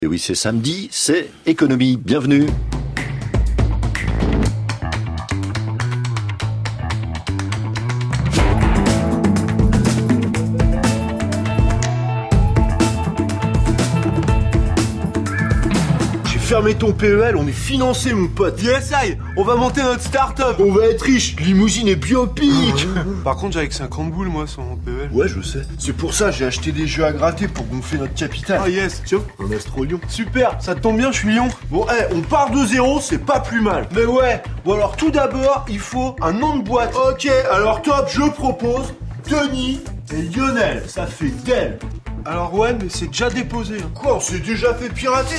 Et oui, c'est samedi, c'est économie. Bienvenue. Fermez ton PEL, on est financé mon pote. Yes, on va monter notre start-up. On va être riche, limousine et biopic. Par contre, j'ai avec 50 boules moi sur mon PEL. Ouais, je sais. C'est pour ça j'ai acheté des jeux à gratter pour gonfler notre capital. Ah yes, tiens, un Astro-Lion. Super, ça te tombe bien, je suis Lyon. Bon, on part de zéro, c'est pas plus mal. Mais ouais, bon alors tout d'abord, il faut un nom de boîte. Ok, alors top, je propose Denis et Lionel, ça fait Del. Alors ouais, mais c'est déjà déposé. Quoi, on s'est déjà fait pirater?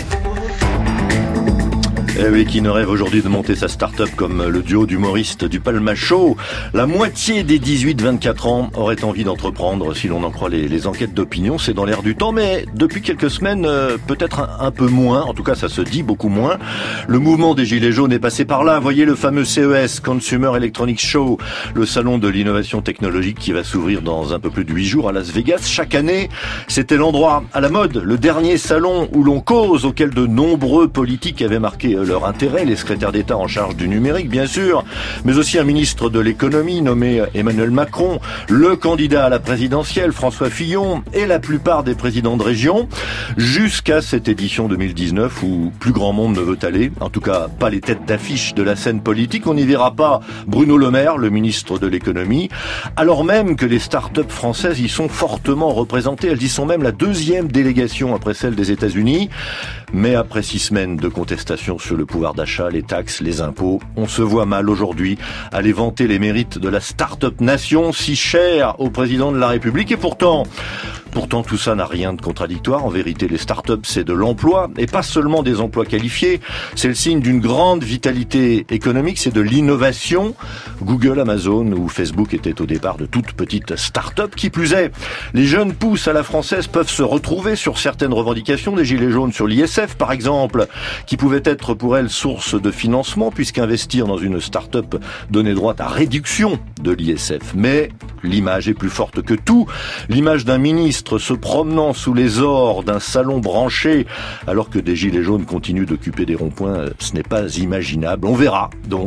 Eh oui, qui ne rêve aujourd'hui de monter sa start-up comme le duo d'humoristes du Palma Show. La moitié des 18-24 ans auraient envie d'entreprendre, si l'on en croit les enquêtes d'opinion. C'est dans l'air du temps, mais depuis quelques semaines, peut-être un peu moins. En tout cas, ça se dit beaucoup moins. Le mouvement des Gilets jaunes est passé par là. Voyez le fameux CES, Consumer Electronics Show, le salon de l'innovation technologique qui va s'ouvrir dans un peu plus de 8 jours à Las Vegas. Chaque année, c'était l'endroit à la mode, le dernier salon où l'on cause, auquel de nombreux politiques avaient marqué leur intérêt, les secrétaires d'État en charge du numérique, bien sûr, mais aussi un ministre de l'économie nommé Emmanuel Macron, le candidat à la présidentielle, François Fillon, et la plupart des présidents de région, jusqu'à cette édition 2019 où plus grand monde ne veut aller, en tout cas pas les têtes d'affiche de la scène politique. On n'y verra pas Bruno Le Maire, le ministre de l'économie, alors même que les start-up françaises y sont fortement représentées. Elles y sont même la deuxième délégation après celle des États-Unis. Mais après 6 semaines de contestation sur le pouvoir d'achat, les taxes, les impôts, on se voit mal aujourd'hui aller vanter les mérites de la start-up nation si chère au président de la République. Et pourtant, tout ça n'a rien de contradictoire. En vérité, les start-up, c'est de l'emploi, et pas seulement des emplois qualifiés. C'est le signe d'une grande vitalité économique, c'est de l'innovation. Google, Amazon ou Facebook étaient au départ de toutes petites start-up. Qui plus est, les jeunes pousses à la française peuvent se retrouver sur certaines revendications des Gilets jaunes, sur l'ISF par exemple, qui pouvait être pour elles source de financement, puisqu'investir dans une start-up donnait droit à réduction de l'ISF. Mais l'image est plus forte que tout. L'image d'un ministre se promenant sous les ors d'un salon branché alors que des gilets jaunes continuent d'occuper des ronds-points, ce n'est pas imaginable. On verra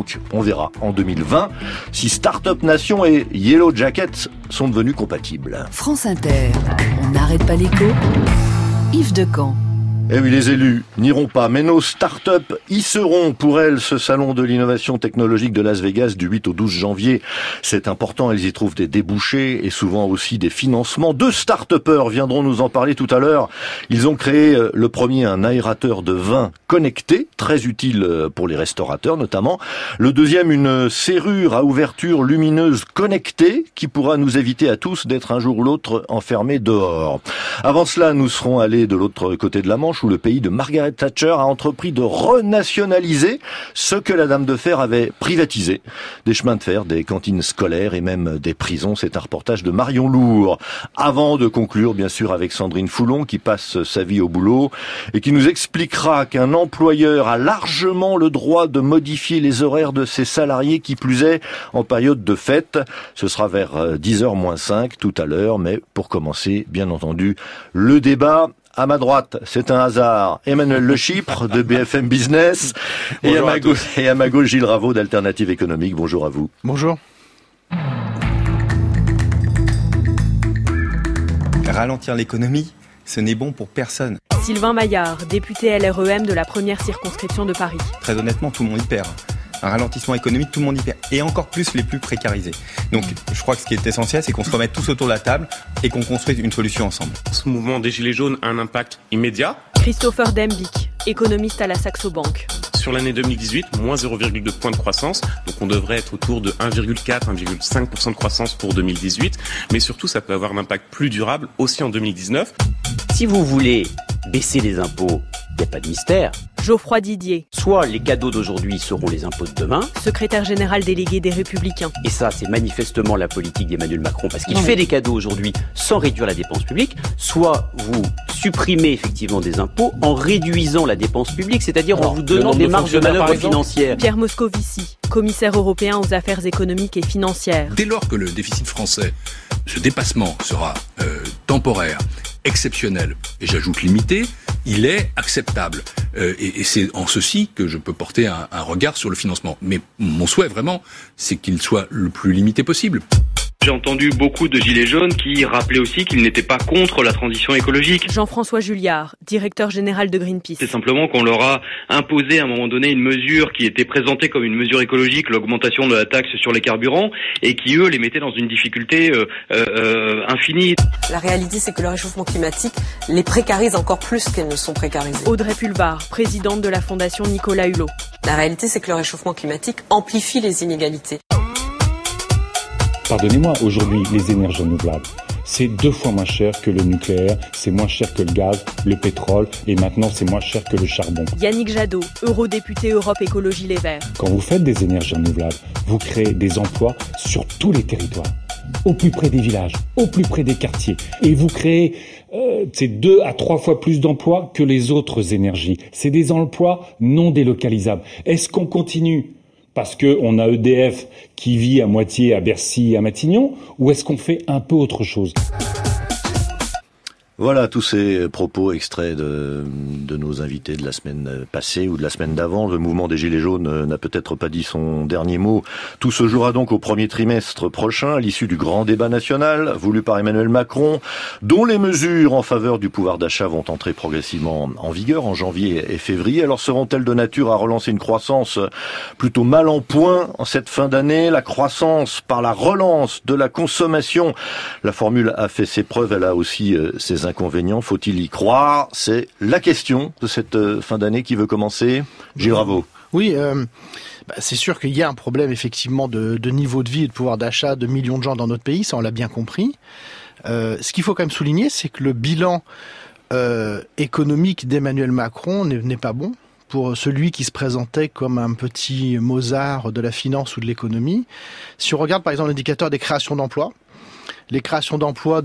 en 2020 si Startup Nation et Yellow Jacket sont devenus compatibles. France Inter, on n'arrête pas l'écho. Yves Decamp. Eh oui, les élus n'iront pas, mais nos start-up y seront. Pour elles, ce salon de l'innovation technologique de Las Vegas du 8 au 12 janvier, c'est important. Elles y trouvent des débouchés et souvent aussi des financements. 2 start-upers viendront nous en parler tout à l'heure. Ils ont créé le premier, un aérateur de vin connecté, très utile pour les restaurateurs notamment. Le deuxième, une serrure à ouverture lumineuse connectée qui pourra nous éviter à tous d'être un jour ou l'autre enfermés dehors. Avant cela, nous serons allés de l'autre côté de la Manche, où le pays de Margaret Thatcher a entrepris de renationaliser ce que la Dame de Fer avait privatisé. Des chemins de fer, des cantines scolaires et même des prisons. C'est un reportage de Marion Lourd. Avant de conclure, bien sûr, avec Sandrine Foulon, qui passe sa vie au boulot et qui nous expliquera qu'un employeur a largement le droit de modifier les horaires de ses salariés, qui plus est en période de fête. Ce sera vers 10h moins 5 tout à l'heure, mais pour commencer, bien entendu, le débat. À ma droite, c'est un hasard, Emmanuel Le Chypre de BFM Business. Et à ma gauche, Gilles Raveau d'Alternative Économique. Bonjour à vous. Bonjour. Ralentir l'économie, ce n'est bon pour personne. Sylvain Maillard, député LREM de la première circonscription de Paris. Très honnêtement, tout le monde y perd. Un ralentissement économique, tout le monde y perd. Et encore plus les plus précarisés. Donc je crois que ce qui est essentiel, c'est qu'on se remette tous autour de la table et qu'on construise une solution ensemble. Ce mouvement des Gilets jaunes a un impact immédiat. Christopher Dembick, économiste à la Saxo Bank. Sur l'année 2018, moins 0,2 points de croissance. Donc on devrait être autour de 1,4-1,5% de croissance pour 2018. Mais surtout, ça peut avoir un impact plus durable aussi en 2019. Si vous voulez baisser les impôts, il n'y a pas de mystère. Geoffroy Didier. Soit les cadeaux d'aujourd'hui seront les impôts de demain. Secrétaire général délégué des Républicains. Et ça, c'est manifestement la politique d'Emmanuel Macron, parce qu'il fait des cadeaux aujourd'hui sans réduire la dépense publique. Soit vous supprimez effectivement des impôts en réduisant la dépense publique, c'est-à-dire en vous donnant des marges de manœuvre financières. Pierre Moscovici, commissaire européen aux affaires économiques et financières. Dès lors que le déficit français, ce dépassement sera temporaire, exceptionnel et j'ajoute limité, il est acceptable. Et c'est en ceci que je peux porter un regard sur le financement. Mais mon souhait, vraiment, c'est qu'il soit le plus limité possible. J'ai entendu beaucoup de gilets jaunes qui rappelaient aussi qu'ils n'étaient pas contre la transition écologique. Jean-François Julliard, directeur général de Greenpeace. C'est simplement qu'on leur a imposé à un moment donné une mesure qui était présentée comme une mesure écologique, l'augmentation de la taxe sur les carburants, et qui, eux, les mettaient dans une difficulté infinie. La réalité, c'est que le réchauffement climatique les précarise encore plus qu'elles ne sont précarisées. Audrey Pulvar, présidente de la Fondation Nicolas Hulot. La réalité, c'est que le réchauffement climatique amplifie les inégalités. Pardonnez-moi, aujourd'hui, les énergies renouvelables, c'est 2 fois moins cher que le nucléaire, c'est moins cher que le gaz, le pétrole, et maintenant c'est moins cher que le charbon. Yannick Jadot, eurodéputé Europe Écologie Les Verts. Quand vous faites des énergies renouvelables, vous créez des emplois sur tous les territoires, au plus près des villages, au plus près des quartiers, et vous créez 2 à 3 fois plus d'emplois que les autres énergies. C'est des emplois non délocalisables. Est-ce qu'on continue parce que on a EDF qui vit à moitié à Bercy et à Matignon, ou est-ce qu'on fait un peu autre chose ? Voilà tous ces propos extraits de nos invités de la semaine passée ou de la semaine d'avant. Le mouvement des Gilets jaunes n'a peut-être pas dit son dernier mot. Tout se jouera donc au premier trimestre prochain, à l'issue du grand débat national voulu par Emmanuel Macron, dont les mesures en faveur du pouvoir d'achat vont entrer progressivement en vigueur en janvier et février. Alors seront-elles de nature à relancer une croissance plutôt mal en point en cette fin d'année ? La croissance par la relance de la consommation. La formule a fait ses preuves, elle a aussi ses inconvénients, faut-il y croire? C'est la question de cette fin d'année qui veut commencer. Gilles Raveau. Oui, c'est sûr qu'il y a un problème effectivement de niveau de vie et de pouvoir d'achat de millions de gens dans notre pays, ça on l'a bien compris. Ce qu'il faut quand même souligner, c'est que le bilan économique d'Emmanuel Macron n'est pas bon. Pour celui qui se présentait comme un petit Mozart de la finance ou de l'économie. Si on regarde par exemple l'indicateur des créations d'emplois, les créations d'emplois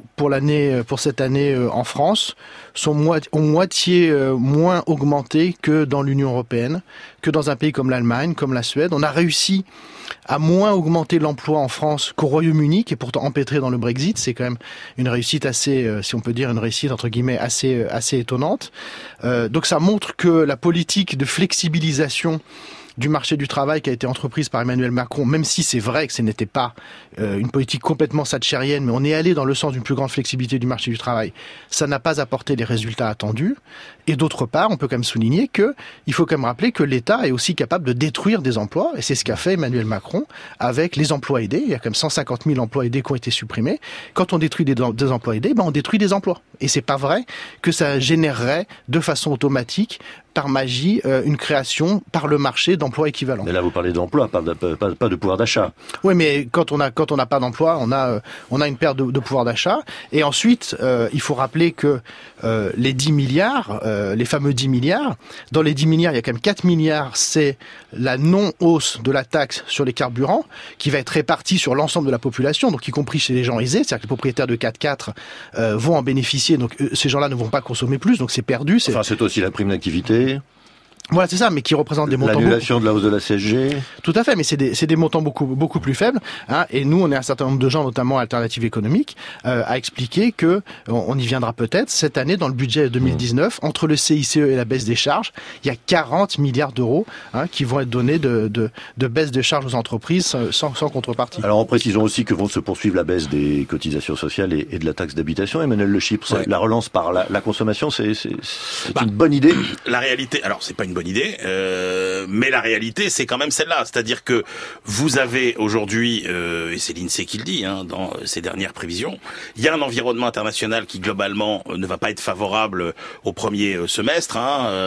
pour cette année en France ont moitié moins augmenté que dans l'Union européenne, que dans un pays comme l'Allemagne, comme la Suède. On a réussi à moins augmenter l'emploi en France qu'au Royaume-Uni, qui est pourtant empêtré dans le Brexit. C'est quand même une réussite assez, si on peut dire, une réussite entre guillemets assez étonnante. Donc ça montre que la politique de flexibilisation du marché du travail qui a été entreprise par Emmanuel Macron, même si c'est vrai que ce n'était pas une politique complètement thatchérienne, mais on est allé dans le sens d'une plus grande flexibilité du marché du travail, ça n'a pas apporté les résultats attendus. Et d'autre part, on peut quand même souligner il faut quand même rappeler que l'État est aussi capable de détruire des emplois, et c'est ce qu'a fait Emmanuel Macron avec les emplois aidés. Il y a quand même 150 000 emplois aidés qui ont été supprimés. Quand on détruit des emplois aidés, on détruit des emplois. Et c'est pas vrai que ça générerait de façon automatique, par magie, une création par le marché d'emplois équivalents. Mais là, vous parlez d'emploi, pas de pouvoir d'achat. Oui, mais quand on n'a pas d'emploi, on a une perte de pouvoir d'achat. Et ensuite, il faut rappeler que les 10 milliards, les fameux 10 milliards, dans les 10 milliards, il y a quand même 4 milliards, c'est la non-hausse de la taxe sur les carburants, qui va être répartie sur l'ensemble de la population, donc y compris chez les gens aisés, c'est-à-dire que les propriétaires de 4x4 vont en bénéficier, donc ces gens-là ne vont pas consommer plus, donc c'est perdu. C'est aussi la prime d'activité. Voilà, c'est ça, mais qui représente des montants. L'annulation de la hausse de la CSG. Tout à fait, mais c'est des montants beaucoup plus faibles. Hein, et nous, on est un certain nombre de gens, notamment Alternative Économique, à expliquer que on y viendra peut-être cette année dans le budget 2019, entre le CICE et la baisse des charges, il y a 40 milliards d'euros qui vont être donnés de baisse de charges aux entreprises sans contrepartie. Alors en précisant aussi que vont se poursuivre la baisse des cotisations sociales et de la taxe d'habitation. Emmanuel Le Chypre, la relance par la consommation, c'est une bonne idée. La réalité, alors c'est pas une bonne idée, mais la réalité c'est quand même celle-là, c'est-à-dire que vous avez aujourd'hui, et c'est l'INSEE qui le dit dans ses dernières prévisions, il y a un environnement international qui globalement ne va pas être favorable au premier semestre,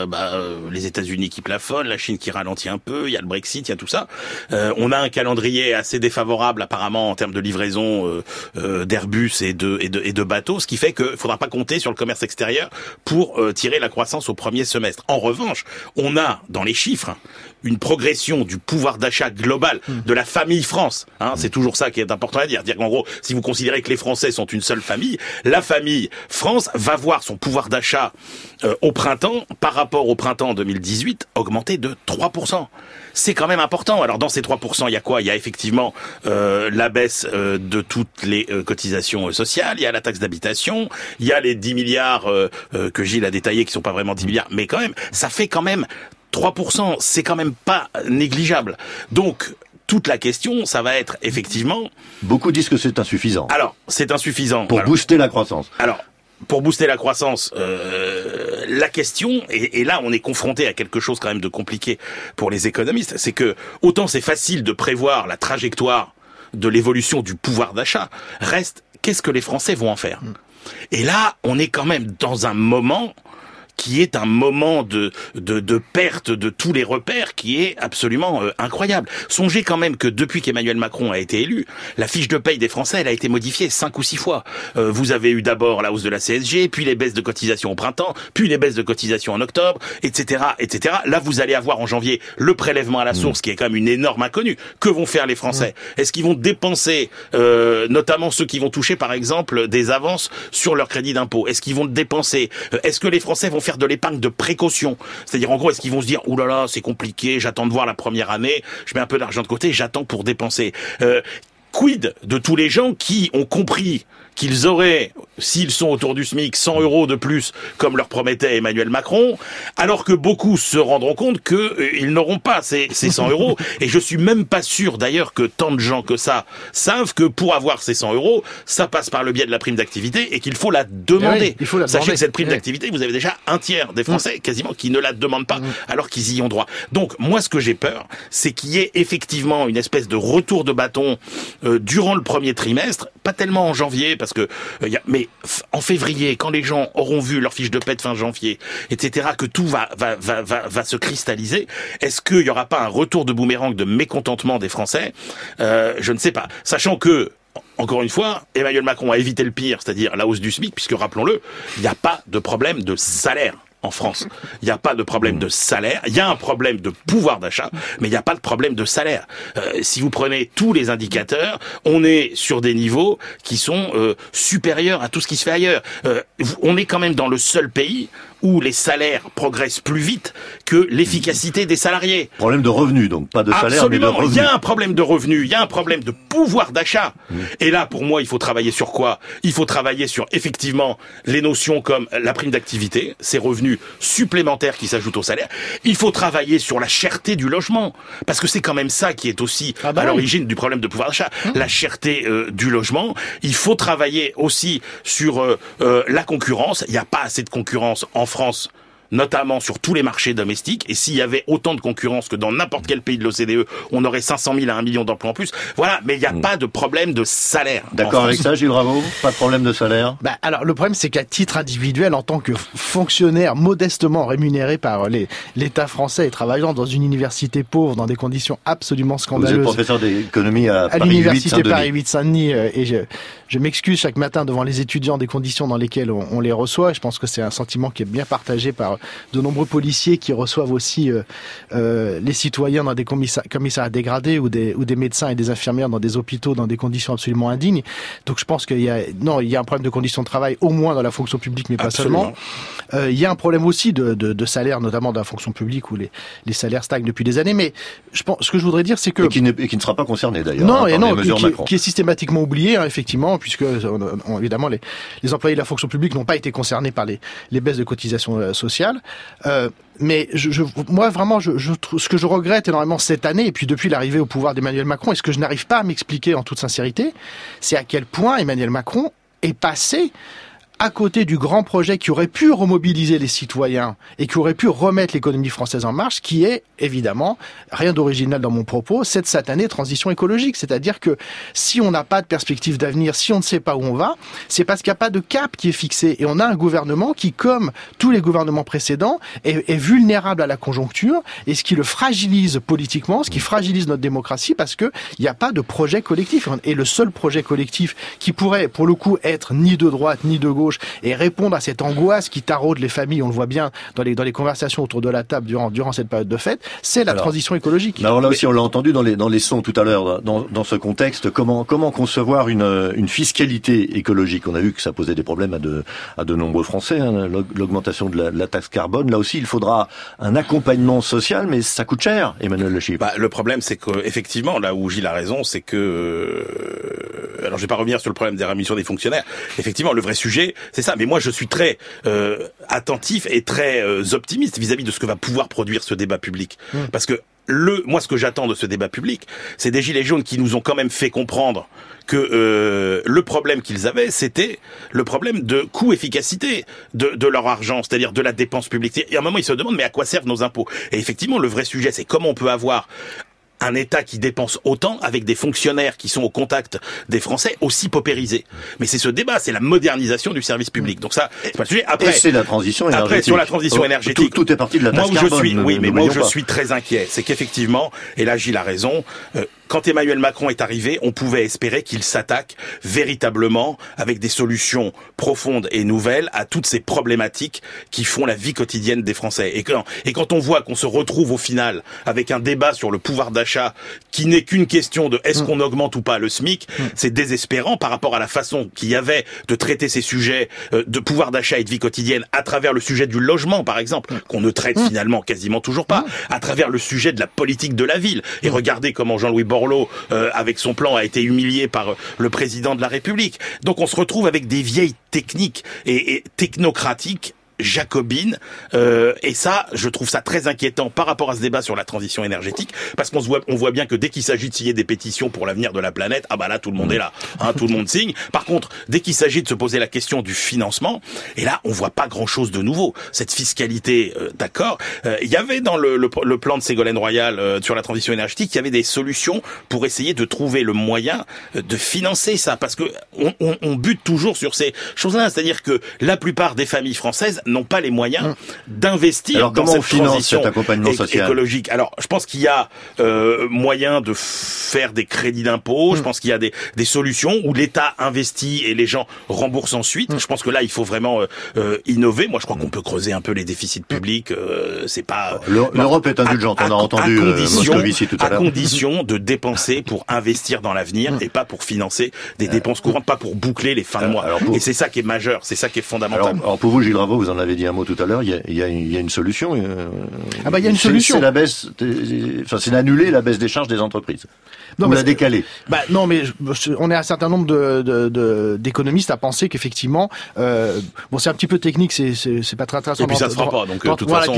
les États-Unis qui plafonnent, la Chine qui ralentit un peu, il y a le Brexit, il y a tout ça, on a un calendrier assez défavorable apparemment en termes de livraison d'Airbus et de bateaux, ce qui fait qu'il faudra pas compter sur le commerce extérieur pour tirer la croissance au premier semestre. En revanche, on a dans les chiffres une progression du pouvoir d'achat global de la famille France. C'est toujours ça qui est important à dire. Dire qu'en gros, si vous considérez que les Français sont une seule famille, la famille France va voir son pouvoir d'achat au printemps, par rapport au printemps 2018, augmenter de 3%. C'est quand même important. Alors dans ces 3%, il y a quoi ? Il y a effectivement la baisse de toutes les cotisations sociales, il y a la taxe d'habitation, il y a les 10 milliards que Gilles a détaillés, qui sont pas vraiment 10 milliards, mais quand même, ça fait quand même 3%, c'est quand même pas négligeable. Donc, toute la question, ça va être effectivement... Beaucoup disent que c'est insuffisant. Alors, c'est insuffisant. Pour booster la croissance. Alors, pour booster la croissance, la question, et là on est confronté à quelque chose quand même de compliqué pour les économistes, c'est que autant c'est facile de prévoir la trajectoire de l'évolution du pouvoir d'achat, reste qu'est-ce que les Français vont en faire ? Et là, on est quand même dans un moment qui est un moment de perte de tous les repères qui est absolument incroyable. Songez quand même que depuis qu'Emmanuel Macron a été élu, la fiche de paye des Français, elle a été modifiée 5 ou 6 fois. Vous avez eu d'abord la hausse de la CSG, puis les baisses de cotisations au printemps, puis les baisses de cotisations en octobre, etc., etc. Là, vous allez avoir en janvier le prélèvement à la source, qui est quand même une énorme inconnue. Que vont faire les Français ? Est-ce qu'ils vont dépenser, notamment ceux qui vont toucher, par exemple, des avances sur leur crédit d'impôt ? Est-ce qu'ils vont dépenser ? Est-ce que les Français vont faire de l'épargne de précaution? C'est-à-dire, en gros, est-ce qu'ils vont se dire, ouh là là, c'est compliqué, j'attends de voir la première année, je mets un peu d'argent de côté, j'attends pour dépenser. Quid de tous les gens qui ont compris qu'ils auraient, s'ils sont autour du SMIC, 100 € de plus, comme leur promettait Emmanuel Macron, alors que beaucoup se rendront compte qu'ils n'auront pas ces 100 €. Et je suis même pas sûr, d'ailleurs, que tant de gens que ça savent que pour avoir ces 100 €, ça passe par le biais de la prime d'activité et qu'il faut la demander. Sachez que cette prime d'activité, vous avez déjà un tiers des Français, quasiment, qui ne la demandent pas, alors qu'ils y ont droit. Donc, moi, ce que j'ai peur, c'est qu'il y ait effectivement une espèce de retour de bâton durant le premier trimestre, pas tellement en janvier, parce que mais en février, quand les gens auront vu leur fiche de paie de fin janvier, etc., que tout va se cristalliser, est-ce qu'il y aura pas un retour de boomerang de mécontentement des Français? Je ne sais pas. Sachant que, encore une fois, Emmanuel Macron a évité le pire, c'est-à-dire la hausse du SMIC, puisque, rappelons-le, il n'y a pas de problème de salaire en France. Il n'y a pas de problème de salaire, il y a un problème de pouvoir d'achat, mais il n'y a pas de problème de salaire. Si vous prenez tous les indicateurs, on est sur des niveaux qui sont supérieurs à tout ce qui se fait ailleurs. On est quand même dans le seul pays où les salaires progressent plus vite que l'efficacité des salariés. Problème de revenus, donc pas de salaire, mais de revenus. Il y a un problème de revenus, il y a un problème de pouvoir d'achat. Et là, pour moi, il faut travailler sur quoi? Il faut travailler sur, effectivement, les notions comme la prime d'activité, ces revenus supplémentaires qui s'ajoutent au salaire. Il faut travailler sur la cherté du logement, parce que c'est quand même ça qui est aussi à l'origine du problème de pouvoir d'achat. La cherté du logement. Il faut travailler aussi sur la concurrence. Il n'y a pas assez de concurrence en France, notamment sur tous les marchés domestiques, et s'il y avait autant de concurrence que dans n'importe quel pays de l'OCDE, on aurait 500 000 à 1 million d'emplois en plus. Voilà, mais il n'y a pas de problème de salaire. D'accord avec ça, Gilles Raveau? Pas de problème de salaire? Alors, le problème, c'est qu'à titre individuel, en tant que fonctionnaire modestement rémunéré par l'État français et travaillant dans une université pauvre, dans des conditions absolument scandaleuses. Vous êtes professeur d'économie à Paris l'université Paris 8 Saint-Denis, et je m'excuse chaque matin devant les étudiants des conditions dans lesquelles on les reçoit. Je pense que c'est un sentiment qui est bien partagé par de nombreux policiers qui reçoivent aussi les citoyens dans des commissariats dégradés ou des médecins et des infirmières dans des hôpitaux dans des conditions absolument indignes. Donc je pense qu'il y a un problème de conditions de travail au moins dans la fonction publique, mais pas seulement. Il y a un problème aussi de salaire, notamment dans la fonction publique où les salaires stagnent depuis des années. Mais je pense, ce que je voudrais dire, c'est que et qui ne sera pas concerné d'ailleurs. Qui est systématiquement oublié, effectivement, puisque évidemment les employés de la fonction publique n'ont pas été concernés par les baisses de cotisations sociales. Mais moi vraiment, ce que je regrette énormément cette année, et puis depuis l'arrivée au pouvoir d'Emmanuel Macron, et ce que je n'arrive pas à m'expliquer en toute sincérité, c'est à quel point Emmanuel Macron est passé à côté du grand projet qui aurait pu remobiliser les citoyens et qui aurait pu remettre l'économie française en marche, qui est, évidemment, rien d'original dans mon propos, cette satanée transition écologique. C'est-à-dire que si on n'a pas de perspective d'avenir, si on ne sait pas où on va, c'est parce qu'il n'y a pas de cap qui est fixé. Et on a un gouvernement qui, comme tous les gouvernements précédents, est vulnérable à la conjoncture, et ce qui le fragilise politiquement, ce qui fragilise notre démocratie, parce qu'il n'y a pas de projet collectif. Et le seul projet collectif qui pourrait, pour le coup, être ni de droite, ni de gauche, gauche et répondre à cette angoisse qui taraude les familles, on le voit bien dans les conversations autour de la table durant cette période de fête, c'est la transition écologique. Alors là aussi, on l'a entendu dans les sons tout à l'heure, dans ce contexte, comment concevoir une fiscalité écologique. On a vu que ça posait des problèmes à de nombreux Français, hein, l'augmentation de la taxe carbone. Là aussi, il faudra un accompagnement social, mais ça coûte cher, Emmanuel Le Chypre. Le problème, c'est que effectivement, là où Gilles a raison, c'est que alors je vais pas revenir sur le problème des rémunérations des fonctionnaires. Effectivement, le vrai sujet, c'est ça. Mais moi, je suis très attentif et très optimiste vis-à-vis de ce que va pouvoir produire ce débat public, parce que moi, ce que j'attends de ce débat public, c'est des gilets jaunes qui nous ont quand même fait comprendre que le problème qu'ils avaient, c'était le problème de coût-efficacité de leur argent, c'est-à-dire de la dépense publique. Et à un moment, ils se demandent, mais à quoi servent nos impôts? Et effectivement, le vrai sujet, c'est comment on peut avoir un État qui dépense autant avec des fonctionnaires qui sont au contact des Français aussi paupérisés. Mais c'est ce débat, c'est la modernisation du service public. Donc ça, c'est pas le sujet. Après, c'est la transition énergétique. Après, sur la transition énergétique. Tout est parti de la taxe carbone. Moi où je suis très inquiet, c'est qu'effectivement, et là Gilles a raison, quand Emmanuel Macron est arrivé, on pouvait espérer qu'il s'attaque véritablement avec des solutions profondes et nouvelles à toutes ces problématiques qui font la vie quotidienne des Français. Et quand on voit qu'on se retrouve au final avec un débat sur le pouvoir d'achat qui n'est qu'une question de est-ce qu'on augmente ou pas le SMIC, c'est désespérant par rapport à la façon qu'il y avait de traiter ces sujets de pouvoir d'achat et de vie quotidienne à travers le sujet du logement, par exemple, qu'on ne traite finalement quasiment toujours pas, à travers le sujet de la politique de la ville. Et regardez comment Jean-Louis Borloo, avec son plan, a été humilié par le président de la République. Donc on se retrouve avec des vieilles techniques et technocratiques jacobine, et ça, je trouve ça très inquiétant par rapport à ce débat sur la transition énergétique, parce on voit bien que dès qu'il s'agit de signer des pétitions pour l'avenir de la planète, là tout le monde est là, tout le monde signe. Par contre, dès qu'il s'agit de se poser la question du financement, et là on voit pas grand-chose de nouveau. Cette fiscalité, d'accord, il y avait dans le plan de Ségolène Royal sur la transition énergétique, il y avait des solutions pour essayer de trouver le moyen de financer ça, parce que on bute toujours sur ces choses-là, c'est-à-dire que la plupart des familles françaises n'ont pas les moyens d'investir dans cette transition écologique. Alors, je pense qu'il y a moyen de faire des crédits d'impôt. Je pense qu'il y a des solutions où l'État investit et les gens remboursent ensuite. Je pense que là, il faut vraiment innover. Moi, je crois qu'on peut creuser un peu les déficits publics. C'est pas l'Europe est indulgente. On a entendu Moscovici tout à l'heure. À condition de dépenser pour investir dans l'avenir et pas pour financer des dépenses courantes, pas pour boucler les fins de mois. Et c'est ça qui est majeur, c'est ça qui est fondamental. Alors pour vous, Gilles Raveau, vous en avez dit un mot tout à l'heure. Il y a une solution. Il y a une solution. C'est la baisse. C'est d'annuler la baisse des charges des entreprises. Ou la décaler. Non, mais on est un certain nombre d'économistes à penser qu'effectivement, c'est un petit peu technique, c'est pas très intéressant. Et puis ça se fera pas, donc de toute façon.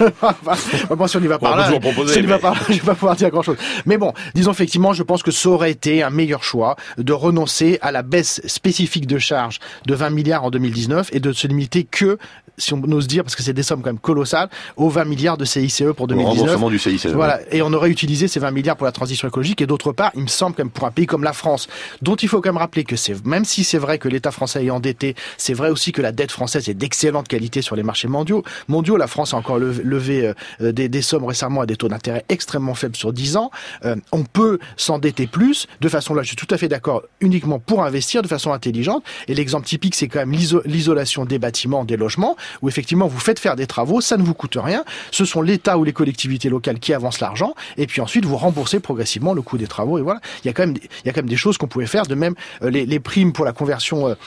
Bon, si on y va par là, je vais pas pouvoir dire grand chose. Mais bon, disons effectivement, je pense que ça aurait été un meilleur choix de renoncer à la baisse spécifique de charges de 20 milliards en 2019 et de se limiter que, si on ose dire, parce que c'est des sommes quand même colossales, aux 20 milliards de CICE pour 2019. Le remboursement du CICE. Voilà. Et on aurait utilisé ces 20 milliards pour la transition écologique. Et d'autre part, il me semble quand même pour un pays comme la France, dont il faut quand même rappeler que même si c'est vrai que l'État français est endetté, c'est vrai aussi que la dette française est d'excellente qualité sur les marchés mondiaux. La France a encore levé des sommes récemment à des taux d'intérêt extrêmement faibles sur 10 ans. On peut s'endetter plus, de façon, là je suis tout à fait d'accord, uniquement pour investir de façon intelligente. Et l'exemple typique, c'est quand même l'isolation des bâtiments, des logements, où effectivement vous faites faire des travaux, ça ne vous coûte rien. Ce sont l'État ou les collectivités locales qui avancent l'argent, et puis ensuite vous remboursez progressivement le coût des travaux. Et voilà, il y a quand même des choses qu'on pouvait faire. De même, les primes pour la conversion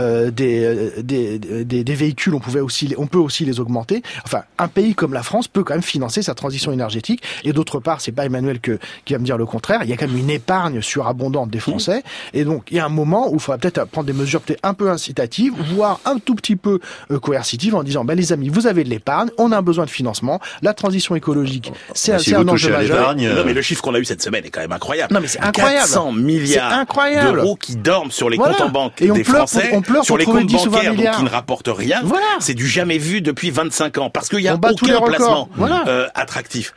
des véhicules, on peut aussi les augmenter. Enfin, un pays comme la France peut quand même financer sa transition énergétique. Et d'autre part, c'est pas Emmanuel qui va me dire le contraire. Il y a quand même une épargne surabondante des Français. Et donc, il y a un moment où il faudra peut-être prendre des mesures peut-être un peu incitatives, voire un tout petit peu coercitives, en disant, les amis, vous avez de l'épargne, on a un besoin de financement, la transition écologique, c'est un enjeu majeur. Non, mais le chiffre qu'on a eu cette semaine est quand même incroyable. Non, mais c'est incroyable. 400 milliards d'euros qui dorment sur les comptes en banque des Français, sur les comptes bancaires donc, qui ne rapportent rien. Voilà. C'est du jamais vu depuis 25 ans, parce qu'il n'y a aucun placement attractif.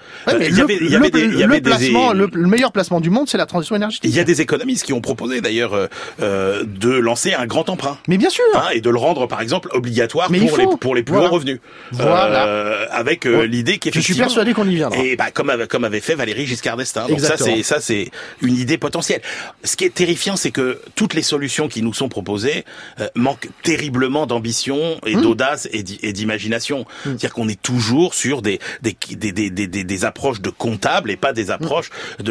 Le meilleur placement du monde, c'est la transition énergétique. Il y a des économistes qui ont proposé d'ailleurs de lancer un grand emprunt. Mais bien sûr. Et de le rendre par exemple obligatoire pour les plus hauts revenus. Avec l'idée qu'effectivement... Je suis persuadé qu'on y viendra. Et comme avait fait Valéry Giscard d'Estaing. Donc ça c'est une idée potentielle. Ce qui est terrifiant, c'est que toutes les solutions qui nous sont proposées manquent terriblement d'ambition et d'audace et d'imagination. C'est-à-dire qu'on est toujours sur des approches de comptables et pas des approches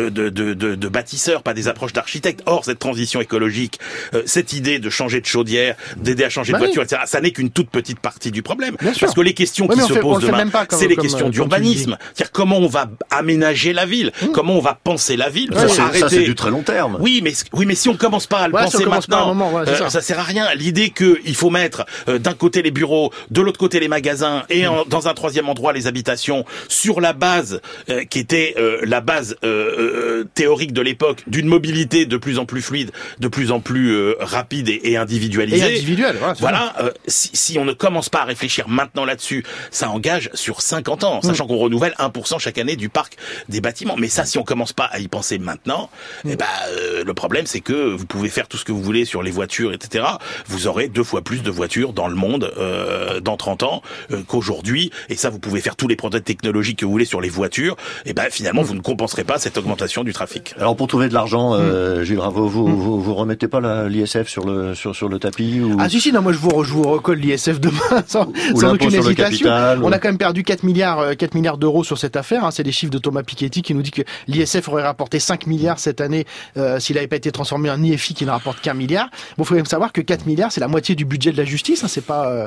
de bâtisseurs, pas des approches d'architectes. Or, cette transition écologique, cette idée de changer de chaudière, d'aider à changer de voiture, etc., ça n'est qu'une toute petite partie du problème. Parce que les questions qui se posent demain, c'est les questions d'urbanisme. C'est-à-dire comment on va aménager la ville, comment on va penser la ville. Ça, c'est du très long terme. Oui, mais si on commence pas à le penser maintenant, ça sert à rien. L'idée qu'il faut mettre d'un côté les bureaux, de l'autre côté les magasins, et dans un troisième endroit les habitations, sur la base qui était la base théorique de l'époque, d'une mobilité de plus en plus fluide, de plus en plus rapide et individualisée. Si on ne commence pas à réfléchir maintenant là-dessus, ça engage sur 50 ans, sachant qu'on renouvelle 1% chaque année du parc des bâtiments. Mais ça, si on commence pas à y penser maintenant, le problème, c'est que vous pouvez faire tout ce que vous voulez sur les voitures, etc. Vous aurez 2 fois plus de voitures dans le monde dans 30 ans qu'aujourd'hui. Et ça, vous pouvez faire tous les progrès technologiques que vous voulez sur les voitures. Et finalement, vous ne compenserez pas cette augmentation du trafic. Alors, pour trouver de l'argent, Gilles Raveau, vous remettez pas l'ISF sur le tapis ou... Ah si, non, moi je vous recolle l'ISF demain sans aucune hésitation. On a quand même perdu 4 milliards d'euros sur cette affaire. C'est des chiffres de Thomas Piketty qui nous dit que l'ISF aurait rapporté 5 milliards cette année s'il n'avait pas été transformé en IFI qui ne rapporte qu'1 milliard. Bon, faut quand même savoir que 4 milliards, c'est la moitié du budget de la justice. C'est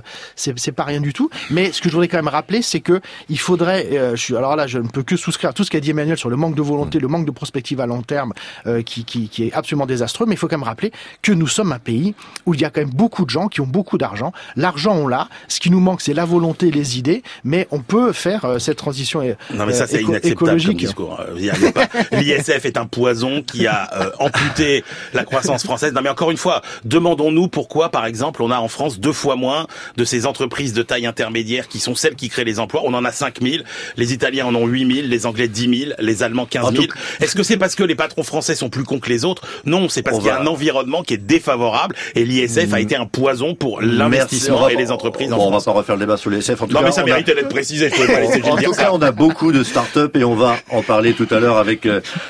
pas rien du tout. Mais ce que je voudrais quand même rappeler, c'est que il faudrait, alors là, je ne peux que souscrire à tout ce qu'a dit Emmanuel sur le manque de volonté, le manque de prospective à long terme, qui est absolument désastreux. Mais il faut quand même rappeler que nous sommes un pays où il y a quand même beaucoup de gens qui ont beaucoup d'argent. L'argent, on l'a. Ce qui nous manque, c'est la volonté, les idées. Mais on peut faire cette transition non, mais ça, c'est inacceptable comme discours. L'ISF est un poison qui a amputé la croissance française. Non, mais encore une fois, demandons-nous pourquoi, par exemple, on a en France 2 fois moins de ces entreprises de taille intermédiaire qui sont celles qui créent les emplois. On en a 5 000. Les Italiens en ont 8 000. Les Anglais 10 000. Les Allemands 15 000. Est-ce que c'est parce que les patrons français sont plus cons que les autres? Non, c'est parce qu'il y a un environnement qui est défavorable et l'ISF a été un poison pour l'investissement et les entreprises en France. On va pas refaire le débat sur l'ISF. Non, mais ça méritait d'être précisé. Je pouvais pas laisser Gilles dire ça. En tout cas, on a beaucoup de start-up et on va en parler tout à l'heure avec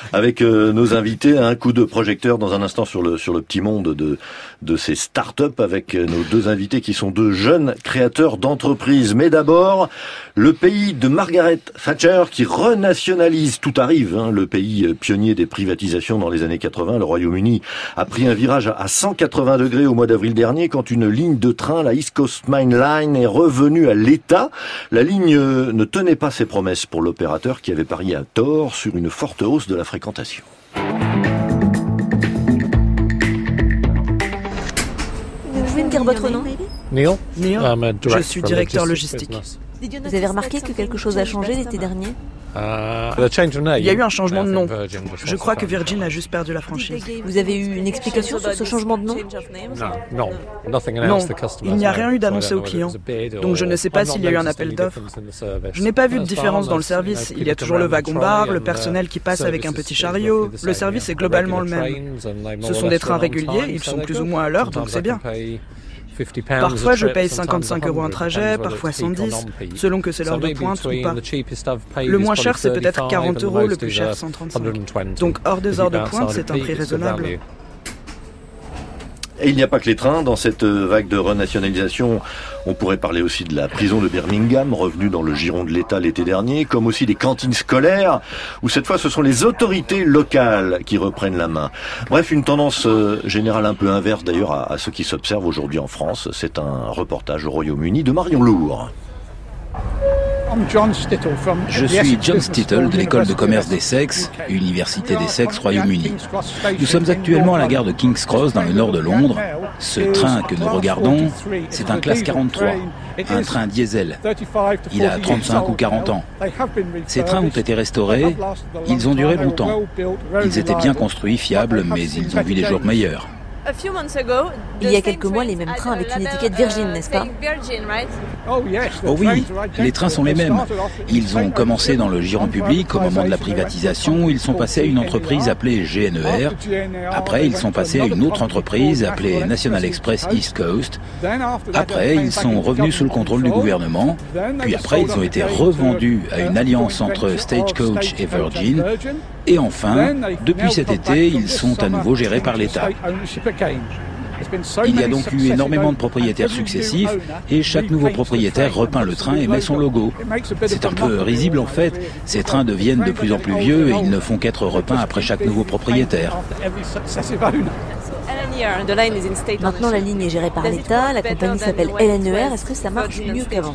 nos invités. Un coup de projecteur dans un instant sur le petit monde de ces start-up avec nos 2 invités qui sont 2 jeunes créateurs d'entreprises. Mais d'abord, le pays de Margaret Thatcher qui renationalise. Tout arrive, le pays pionnier des privatisations dans les années 80. Le Royaume-Uni a pris un virage à 180 degrés au mois d'avril dernier quand une ligne de train, la East Coast Main Line, est revenue à l'État. La ligne ne tenait pas ses promesses pour l'opérateur qui avait parié à tort sur une forte hausse de la fréquentation. Vous pouvez me dire votre nom? Neil. Je suis directeur logistique. Vous avez remarqué que quelque chose a changé l'été dernier? Il y a eu un changement de nom. Je crois que Virgin a juste perdu la franchise. Vous avez eu une explication sur ce changement de nom? Non, il n'y a rien eu d'annoncé aux clients. Donc je ne sais pas s'il y a eu un appel d'offres. Je n'ai pas vu de différence dans le service. Il y a toujours le wagon-bar, le personnel qui passe avec un petit chariot. Le service est globalement le même. Ce sont des trains réguliers, ils sont plus ou moins à l'heure, donc c'est bien. Parfois, je paye 55 € un trajet, parfois 110, selon que c'est l'heure de pointe ou pas. Le moins cher, c'est peut-être 40 €, le plus cher, 135. Donc, hors des heures de pointe, c'est un prix raisonnable. Et il n'y a pas que les trains. Dans cette vague de renationalisation, on pourrait parler aussi de la prison de Birmingham, revenue dans le giron de l'État l'été dernier, comme aussi des cantines scolaires, où cette fois ce sont les autorités locales qui reprennent la main. Bref, une tendance générale un peu inverse d'ailleurs à ce qui s'observe aujourd'hui en France. C'est un reportage au Royaume-Uni de Marion Lourd. Je suis John Stittle de l'école de commerce d'Essex, Université d'Essex, Royaume-Uni. Nous sommes actuellement à la gare de King's Cross dans le nord de Londres. Ce train que nous regardons, c'est un classe 43, un train diesel. Il a 35 ou 40 ans. Ces trains ont été restaurés, ils ont duré longtemps. Ils étaient bien construits, fiables, mais ils ont vu des jours meilleurs. Il y a quelques mois, les mêmes trains avec une étiquette Virgin, n'est-ce pas? Oh oui, les trains sont les mêmes. Ils ont commencé dans le giron public au moment de la privatisation. Ils sont passés à une entreprise appelée GNER. Après, ils sont passés à une autre entreprise appelée National Express East Coast. Après, ils sont revenus sous le contrôle du gouvernement. Puis après, ils ont été revendus à une alliance entre Stagecoach et Virgin. Et enfin, depuis cet été, ils sont à nouveau gérés par l'État. Il y a donc eu énormément de propriétaires successifs et chaque nouveau propriétaire repeint le train et met son logo. C'est un peu risible en fait. Ces trains deviennent de plus en plus vieux et ils ne font qu'être repeints après chaque nouveau propriétaire. Maintenant, la ligne est gérée par l'État, la compagnie s'appelle LNER. Est-ce que ça marche mieux qu'avant?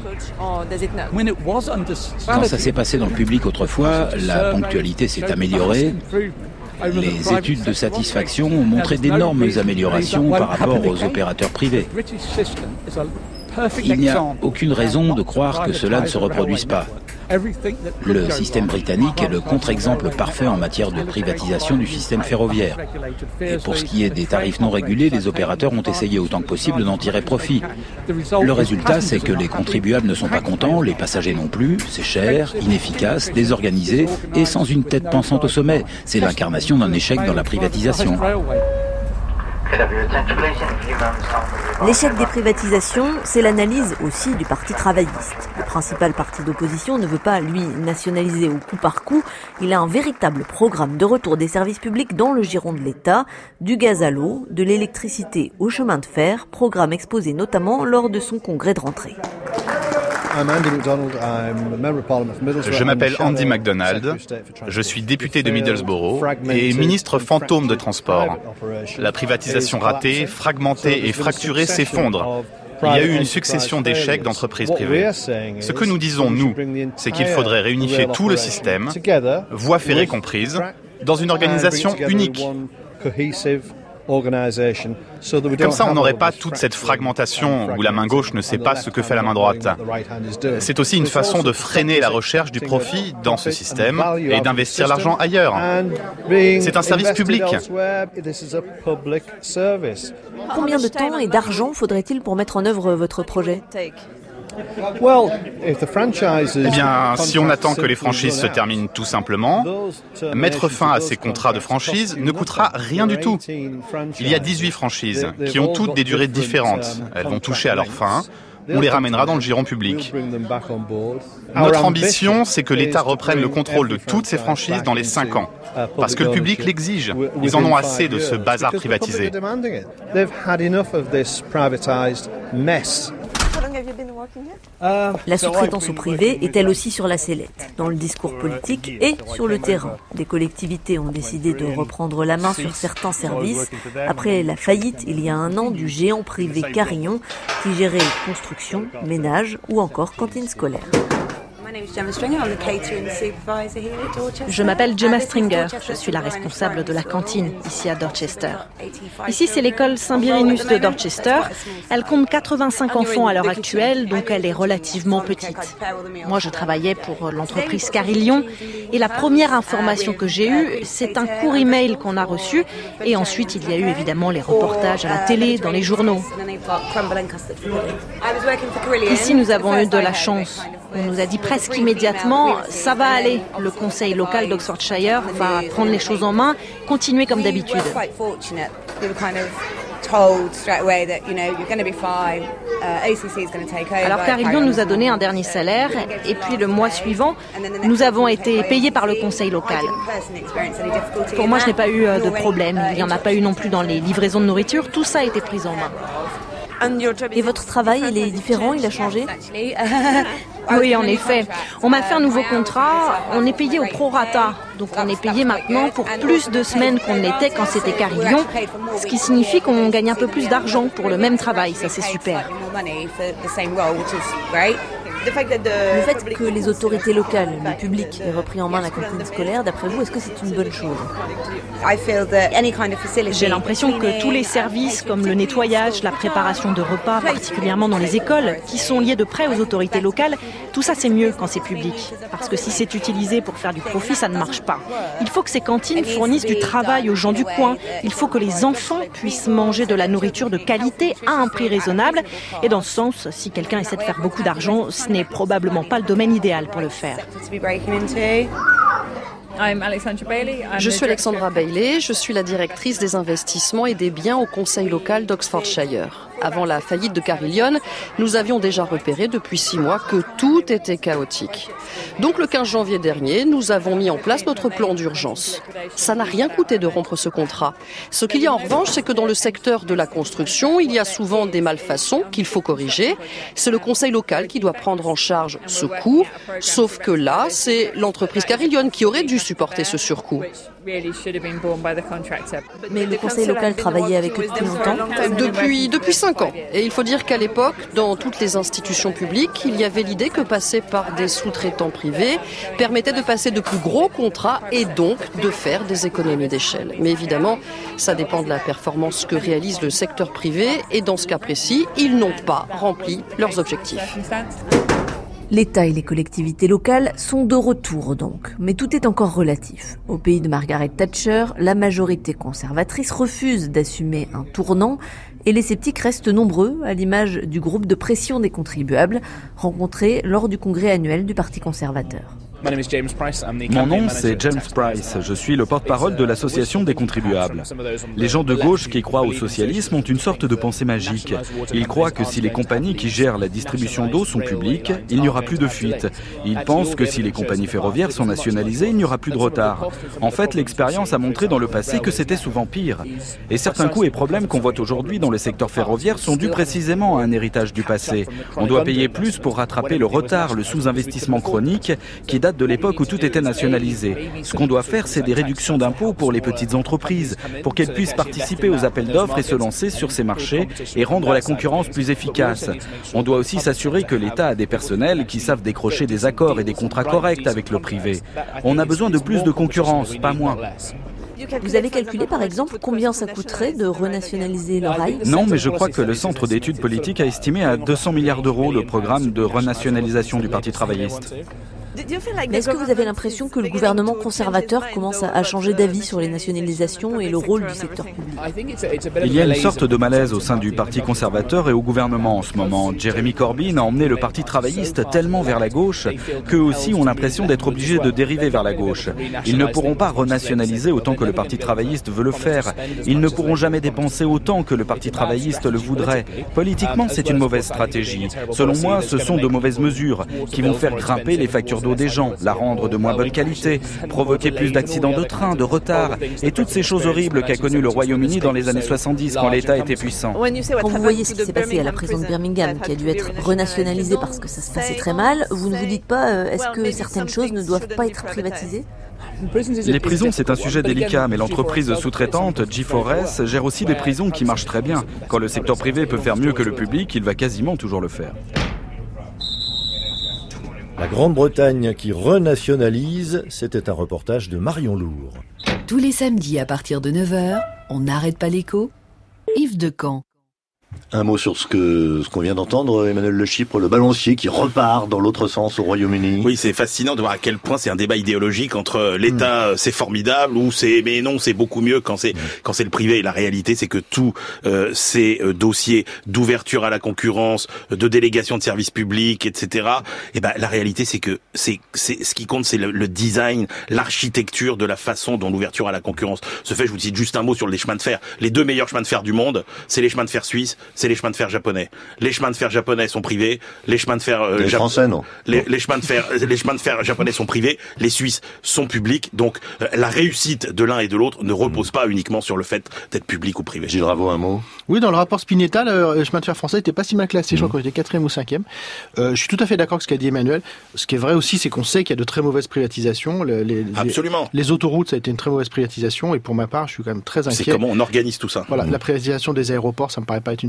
Quand ça s'est passé dans le public autrefois, la ponctualité s'est améliorée. Les études de satisfaction ont montré d'énormes améliorations par rapport aux opérateurs privés. Il n'y a aucune raison de croire que cela ne se reproduise pas. Le système britannique est le contre-exemple parfait en matière de privatisation du système ferroviaire. Et pour ce qui est des tarifs non régulés, les opérateurs ont essayé autant que possible d'en tirer profit. Le résultat, c'est que les contribuables ne sont pas contents, les passagers non plus, c'est cher, inefficace, désorganisé et sans une tête pensante au sommet. C'est l'incarnation d'un échec dans la privatisation. L'échec des privatisations, c'est l'analyse aussi du Parti travailliste. Le principal parti d'opposition ne veut pas, lui, nationaliser au coup par coup. Il a un véritable programme de retour des services publics dans le giron de l'État, du gaz à l'eau, de l'électricité au chemin de fer, programme exposé notamment lors de son congrès de rentrée. Je m'appelle Andy MacDonald, je suis député de Middlesbrough et ministre fantôme de transport. La privatisation ratée, fragmentée et fracturée s'effondre. Il y a eu une succession d'échecs d'entreprises privées. Ce que nous disons, nous, c'est qu'il faudrait réunifier tout le système, voies ferrées comprises, dans une organisation unique. Comme ça, on n'aurait pas toute cette fragmentation où la main gauche ne sait pas ce que fait la main droite. C'est aussi une façon de freiner la recherche du profit dans ce système et d'investir l'argent ailleurs. C'est un service public. Combien de temps et d'argent faudrait-il pour mettre en œuvre votre projet ? Eh bien, si on attend que les franchises se terminent tout simplement, mettre fin à ces contrats de franchise ne coûtera rien du tout. Il y a 18 franchises qui ont toutes des durées différentes. Elles vont toucher à leur fin. On les ramènera dans le giron public. Notre ambition, c'est que l'État reprenne le contrôle de toutes ces franchises dans les 5 ans. Parce que le public l'exige. Ils en ont assez de ce bazar privatisé. La sous-traitance au privé est elle aussi sur la sellette, dans le discours politique et sur le terrain. Des collectivités ont décidé de reprendre la main sur certains services après la faillite il y a 1 an du géant privé Carillon qui gérait construction, ménage ou encore cantine scolaire. Je m'appelle Gemma Stringer, je suis la responsable de la cantine ici à Dorchester. Ici, c'est l'école Saint-Birinus de Dorchester. Elle compte 85 enfants à l'heure actuelle, donc elle est relativement petite. Moi, je travaillais pour l'entreprise Carillon et la première information que j'ai eue, c'est un court email qu'on a reçu et ensuite il y a eu évidemment les reportages à la télé, dans les journaux. Ici, nous avons eu de la chance. On nous a dit presque immédiatement, ça va aller. Le conseil local d'Oxfordshire va prendre les choses en main, continuer comme d'habitude. Alors Carillon nous a donné un dernier salaire et puis le mois suivant, nous avons été payés par le conseil local. Pour moi, je n'ai pas eu de problème. Il n'y en a pas eu non plus dans les livraisons de nourriture. Tout ça a été pris en main. Et votre travail, il est différent, il a changé ? Oui, en effet. On m'a fait un nouveau contrat, on est payé au prorata. Donc on est payé maintenant pour plus de semaines qu'on ne l'était quand c'était Carillon, ce qui signifie qu'on gagne un peu plus d'argent pour le même travail, ça c'est super. Le fait que les autorités locales, le public, aient repris en main la cantine scolaire, d'après vous, est-ce que c'est une bonne chose? J'ai l'impression que tous les services comme le nettoyage, la préparation de repas, particulièrement dans les écoles, qui sont liés de près aux autorités locales, tout ça c'est mieux quand c'est public. Parce que si c'est utilisé pour faire du profit, ça ne marche pas. Il faut que ces cantines fournissent du travail aux gens du coin. Il faut que les enfants puissent manger de la nourriture de qualité à un prix raisonnable. Et dans ce sens, si quelqu'un essaie de faire beaucoup d'argent, ce n'est probablement pas le domaine idéal pour le faire. Je suis Alexandra Bailey, je suis la directrice des investissements et des biens au conseil local d'Oxfordshire. Avant la faillite de Carillion, nous avions déjà repéré depuis 6 mois que tout était chaotique. Donc le 15 janvier dernier, nous avons mis en place notre plan d'urgence. Ça n'a rien coûté de rompre ce contrat. Ce qu'il y a en revanche, c'est que dans le secteur de la construction, il y a souvent des malfaçons qu'il faut corriger. C'est le conseil local qui doit prendre en charge ce coût, sauf que là, c'est l'entreprise Carillion qui aurait dû supporter ce surcoût. Mais le conseil local travaillait avec eux depuis longtemps? Depuis 5 ans. Et il faut dire qu'à l'époque, dans toutes les institutions publiques, il y avait l'idée que passer par des sous-traitants privés permettait de passer de plus gros contrats et donc de faire des économies d'échelle. Mais évidemment, ça dépend de la performance que réalise le secteur privé et dans ce cas précis, ils n'ont pas rempli leurs objectifs. L'État et les collectivités locales sont de retour donc, mais tout est encore relatif. Au pays de Margaret Thatcher, la majorité conservatrice refuse d'assumer un tournant et les sceptiques restent nombreux, à l'image du groupe de pression des contribuables rencontré lors du congrès annuel du Parti conservateur. Mon nom, c'est James Price. Je suis le porte-parole de l'association des contribuables. Les gens de gauche qui croient au socialisme ont une sorte de pensée magique. Ils croient que si les compagnies qui gèrent la distribution d'eau sont publiques, il n'y aura plus de fuite. Ils pensent que si les compagnies ferroviaires sont nationalisées, il n'y aura plus de retard. En fait, l'expérience a montré dans le passé que c'était souvent pire. Et certains coûts et problèmes qu'on voit aujourd'hui dans le secteur ferroviaire sont dus précisément à un héritage du passé. On doit payer plus pour rattraper le retard, le sous-investissement chronique qui date de l'époque où tout était nationalisé. Ce qu'on doit faire, c'est des réductions d'impôts pour les petites entreprises, pour qu'elles puissent participer aux appels d'offres et se lancer sur ces marchés et rendre la concurrence plus efficace. On doit aussi s'assurer que l'État a des personnels qui savent décrocher des accords et des contrats corrects avec le privé. On a besoin de plus de concurrence, pas moins. Vous avez calculé par exemple combien ça coûterait de renationaliser le rail? Non, mais je crois que le Centre d'études politiques a estimé à 200 milliards d'euros le programme de renationalisation du Parti travailliste. Mais est-ce que vous avez l'impression que le gouvernement conservateur commence à changer d'avis sur les nationalisations et le rôle du secteur public? Il y a une sorte de malaise au sein du Parti conservateur et au gouvernement en ce moment. Jeremy Corbyn a emmené le Parti travailliste tellement vers la gauche qu'eux aussi ont l'impression d'être obligés de dériver vers la gauche. Ils ne pourront pas renationaliser autant que le Parti travailliste veut le faire. Ils ne pourront jamais dépenser autant que le Parti travailliste le voudrait. Politiquement, c'est une mauvaise stratégie. Selon moi, ce sont de mauvaises mesures qui vont faire grimper les factures d'eau des gens, la rendre de moins bonne qualité, provoquer plus d'accidents de train, de retard et toutes ces choses horribles qu'a connues le Royaume-Uni dans les années 70 quand l'État était puissant. Quand vous voyez ce qui s'est passé à la prison de Birmingham qui a dû être renationalisée parce que ça se passait très mal, vous ne vous dites pas est-ce que certaines choses ne doivent pas être privatisées? Les prisons, c'est un sujet délicat, mais l'entreprise sous-traitante G4S gère aussi des prisons qui marchent très bien. Quand le secteur privé peut faire mieux que le public, il va quasiment toujours le faire. La Grande-Bretagne qui renationalise, c'était un reportage de Marion Lourd. Tous les samedis à partir de 9h, on n'arrête pas l'écho. Yves Decamp. Un mot sur ce qu'on vient d'entendre, Emmanuel Le Chypre, le balancier qui repart dans l'autre sens au Royaume-Uni. Oui, c'est fascinant de voir à quel point c'est un débat idéologique entre l'État, c'est formidable, ou mais non, c'est beaucoup mieux quand c'est le privé. Et la réalité, c'est que tous ces dossiers d'ouverture à la concurrence, de délégation de services publics, etc. Et ben, la réalité, c'est que c'est ce qui compte, c'est le design, l'architecture de la façon dont l'ouverture à la concurrence se fait. Je vous cite juste un mot sur les chemins de fer. Les 2 meilleurs chemins de fer du monde, c'est les chemins de fer suisses, c'est les chemins de fer japonais. Les chemins de fer japonais sont privés, les chemins de fer les Français non. Les chemins de fer japonais sont privés, les Suisses sont publics. Donc la réussite de l'un et de l'autre ne repose pas uniquement sur le fait d'être public ou privé. Gilles Raveau, un mot. Oui, dans le rapport Spinetta, le chemin de fer français n'était pas si mal classé. Je crois qu'on était 4e ou 5e. Je suis tout à fait d'accord avec ce qu'a dit Emmanuel. Ce qui est vrai aussi, c'est qu'on sait qu'il y a de très mauvaises privatisations. Absolument. Les autoroutes, ça a été une très mauvaise privatisation. Et pour ma part, je suis quand même très inquiet. C'est comment on organise tout ça. Voilà, la privatisation des aéroports, ça me paraît pas être une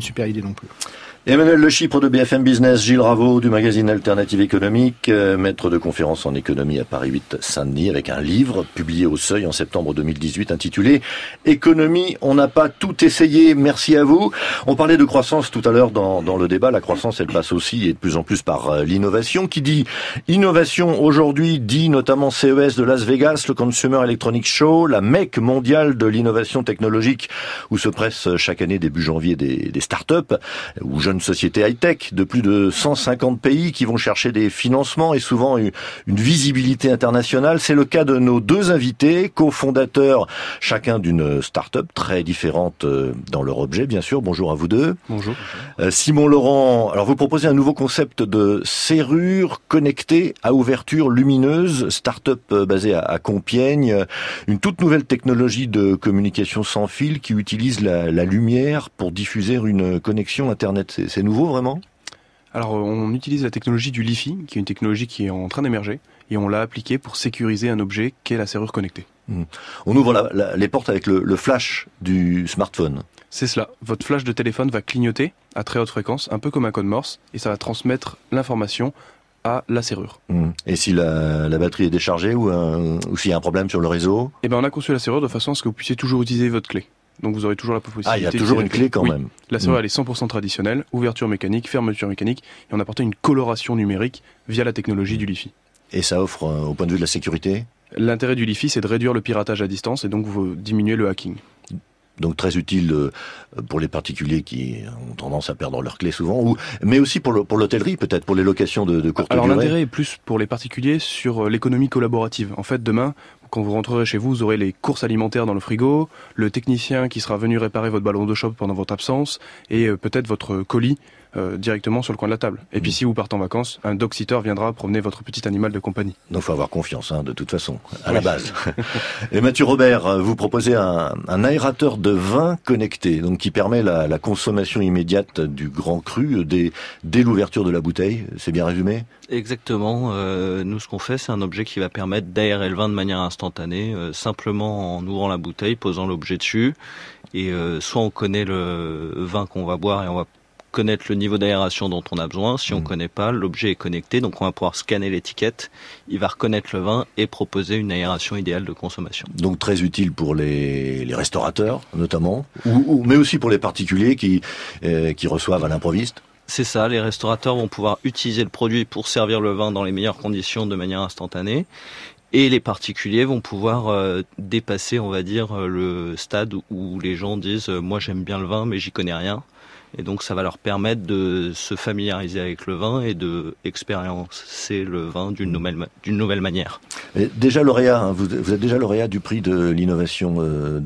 super idée non plus. Emmanuel Le Chypre de BFM Business, Gilles Raveau du magazine Alternative Économique, maître de conférence en économie à Paris 8 Saint-Denis, avec un livre publié au Seuil en septembre 2018 intitulé « Économie, on n'a pas tout essayé ». Merci à vous. On parlait de croissance tout à l'heure dans le débat. La croissance, elle passe aussi et de plus en plus par l'innovation. Qui dit innovation aujourd'hui dit notamment CES de Las Vegas, le Consumer Electronics Show, la mecque mondiale de l'innovation technologique où se pressent chaque année début janvier des startups ou jeunes sociétés high-tech de plus de 150 pays qui vont chercher des financements et souvent une visibilité internationale. C'est le cas de nos deux invités, cofondateurs chacun d'une start-up très différente dans leur objet, bien sûr. Bonjour à vous deux. Bonjour. Simon Laurent, alors vous proposez un nouveau concept de serrure connectée à ouverture lumineuse, start-up basée à Compiègne, une toute nouvelle technologie de communication sans fil qui utilise la lumière pour diffuser une connexion Internet. C'est nouveau vraiment ? Alors on utilise la technologie du Li-Fi, qui est une technologie qui est en train d'émerger, et on l'a appliquée pour sécuriser un objet qu'est la serrure connectée. On ouvre les portes avec le flash du smartphone. C'est cela. Votre flash de téléphone va clignoter à très haute fréquence, un peu comme un code Morse, et ça va transmettre l'information à la serrure. Et si la batterie est déchargée ou s'il y a un problème sur le réseau ? Eh ben on a conçu la serrure de façon à ce que vous puissiez toujours utiliser votre clé. Donc vous aurez toujours la possibilité. Ah, il y a toujours une clé quand même. La serrure, elle est 100% traditionnelle, ouverture mécanique, fermeture mécanique, et on a apporté une coloration numérique via la technologie du Li-Fi. Et ça offre, au point de vue de la sécurité ? L'intérêt du Li-Fi, c'est de réduire le piratage à distance et donc vous diminuez le hacking. Donc très utile pour les particuliers qui ont tendance à perdre leurs clés souvent, mais aussi pour l'hôtellerie peut-être, pour les locations de courte durée. Alors l'intérêt est plus pour les particuliers sur l'économie collaborative. En fait, demain, quand vous rentrerez chez vous, vous aurez les courses alimentaires dans le frigo, le technicien qui sera venu réparer votre ballon de shop pendant votre absence, et peut-être votre colis directement sur le coin de la table. Et puis si vous partez en vacances, un dog-sitter viendra promener votre petit animal de compagnie. Donc il faut avoir confiance, de toute façon, à la base. Et Mathieu Robert, vous proposez un aérateur de vin connecté, donc qui permet la consommation immédiate du grand cru dès l'ouverture de la bouteille. C'est bien résumé ? Exactement. Nous, ce qu'on fait, c'est un objet qui va permettre d'aérer le vin de manière instantanée, simplement en ouvrant la bouteille, posant l'objet dessus. Et soit on connaît le vin qu'on va boire et on va connaître le niveau d'aération dont on a besoin. Si on connaît pas, l'objet est connecté, donc on va pouvoir scanner l'étiquette, il va reconnaître le vin et proposer une aération idéale de consommation. Donc très utile pour les restaurateurs notamment, mais aussi pour les particuliers qui reçoivent à l'improviste. C'est ça, les restaurateurs vont pouvoir utiliser le produit pour servir le vin dans les meilleures conditions de manière instantanée. Et les particuliers vont pouvoir dépasser, on va dire, le stade où les gens disent « moi j'aime bien le vin mais j'y connais rien ». Et donc ça va leur permettre de se familiariser avec le vin et de expérimenter le vin d'une nouvelle manière. Et déjà lauréat, vous êtes déjà lauréat du prix de l'innovation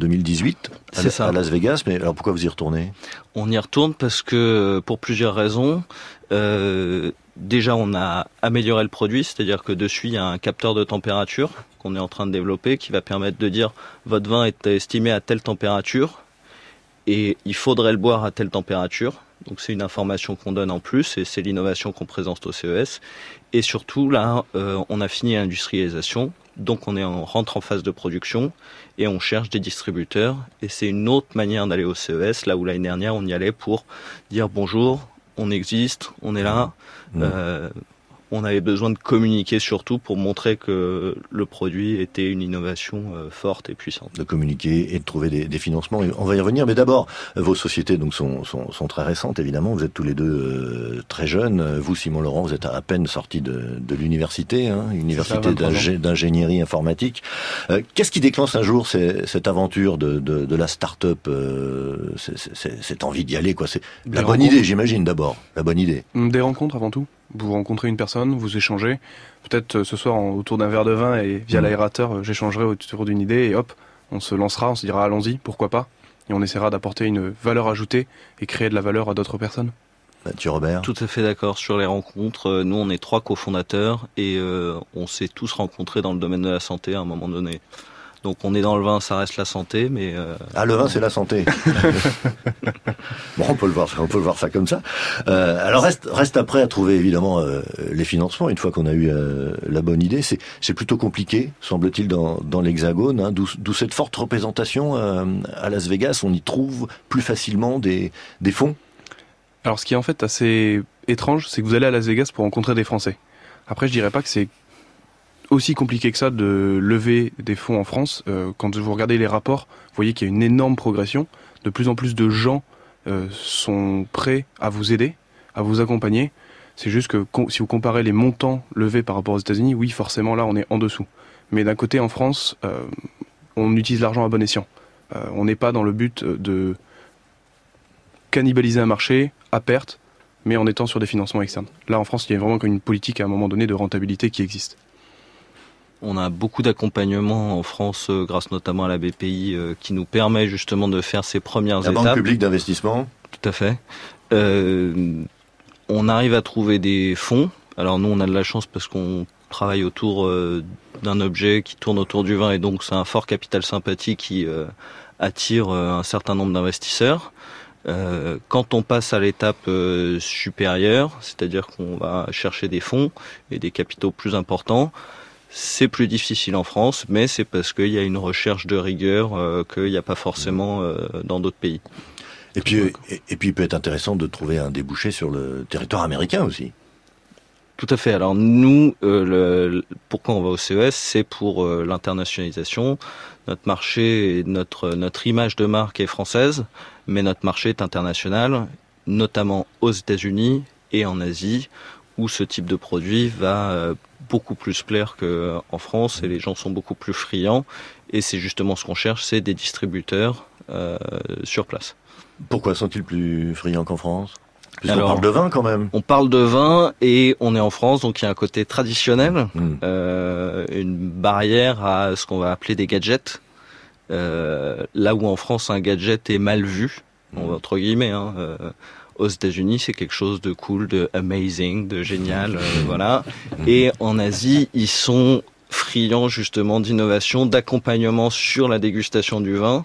2018 à Las Vegas, mais alors pourquoi vous y retournez ? On y retourne parce que pour plusieurs raisons. Déjà, on a amélioré le produit, c'est-à-dire que dessus, il y a un capteur de température qu'on est en train de développer qui va permettre de dire votre vin est estimé à telle température et il faudrait le boire à telle température. Donc c'est une information qu'on donne en plus et c'est l'innovation qu'on présente au CES. Et surtout, là, on a fini l'industrialisation, donc on rentre en phase de production et on cherche des distributeurs. Et c'est une autre manière d'aller au CES, là où l'année dernière, on y allait pour dire bonjour, on existe, on est là. On avait besoin de communiquer surtout pour montrer que le produit était une innovation forte et puissante. De communiquer et de trouver des financements. On va y revenir, mais d'abord, vos sociétés donc sont très récentes, évidemment. Vous êtes tous les deux très jeunes. Vous, Simon Laurent, vous êtes à peine sorti de l'université, université d'ingénierie informatique. Qu'est-ce qui déclenche un jour cette aventure de la start-up, cette envie d'y aller, quoi. C'est la bonne idée, j'imagine, d'abord. La bonne idée. Des rencontres avant tout. Vous rencontrez une personne, vous échangez. Peut-être ce soir autour d'un verre de vin et via l'aérateur, j'échangerai autour d'une idée et hop, on se lancera, on se dira allons-y, pourquoi pas. Et on essaiera d'apporter une valeur ajoutée et créer de la valeur à d'autres personnes. Mathieu Robert. Tout à fait d'accord sur les rencontres. Nous, on est 3 cofondateurs et on s'est tous rencontrés dans le domaine de la santé à un moment donné. Donc on est dans le vin, ça reste la santé, mais... le vin c'est la santé. Bon, on peut le voir ça comme ça. Alors reste après à trouver évidemment les financements. Une fois qu'on a eu la bonne idée, c'est plutôt compliqué, semble-t-il, dans l'Hexagone. D'où cette forte représentation à Las Vegas. On y trouve plus facilement des fonds. Alors ce qui est en fait assez étrange, c'est que vous allez à Las Vegas pour rencontrer des Français. Après, je dirais pas que c'est aussi compliqué que ça de lever des fonds en France. Quand vous regardez les rapports, vous voyez qu'il y a une énorme progression. De plus en plus de gens sont prêts à vous aider, à vous accompagner. C'est juste que si vous comparez les montants levés par rapport aux États-Unis, oui, forcément là, on est en dessous. Mais d'un côté, en France, on utilise l'argent à bon escient. On n'est pas dans le but de cannibaliser un marché à perte, mais en étant sur des financements externes. Là, en France, il y a vraiment une politique à un moment donné de rentabilité qui existe. On a beaucoup d'accompagnement en France, grâce notamment à la BPI, qui nous permet justement de faire ces premières étapes. La Banque publique d'investissement. Tout à fait. On arrive à trouver des fonds. Alors nous, on a de la chance parce qu'on travaille autour d'un objet qui tourne autour du vin, et donc c'est un fort capital sympathique qui attire un certain nombre d'investisseurs. Quand on passe à l'étape supérieure, c'est-à-dire qu'on va chercher des fonds et des capitaux plus importants, c'est plus difficile en France, mais c'est parce qu'il y a une recherche de rigueur qu'il n'y a pas forcément dans d'autres pays. Et puis il peut être intéressant de trouver un débouché sur le territoire américain aussi. Tout à fait. Alors nous, pourquoi on va au CES, c'est pour l'internationalisation. Notre marché, notre image de marque est française, mais notre marché est international, notamment aux États-Unis et en Asie, où ce type de produit va beaucoup plus plaire qu'en France, et les gens sont beaucoup plus friands. Et c'est justement ce qu'on cherche, c'est des distributeurs sur place. Pourquoi sont-ils plus friands qu'en France ? Parce qu'on parle de vin quand même. On parle de vin et on est en France, donc il y a un côté traditionnel, une barrière à ce qu'on va appeler des gadgets. Là où en France un gadget est mal vu, entre guillemets, aux États-Unis c'est quelque chose de cool, de amazing, de génial, voilà. Et en Asie ils sont friands justement d'innovation, d'accompagnement sur la dégustation du vin,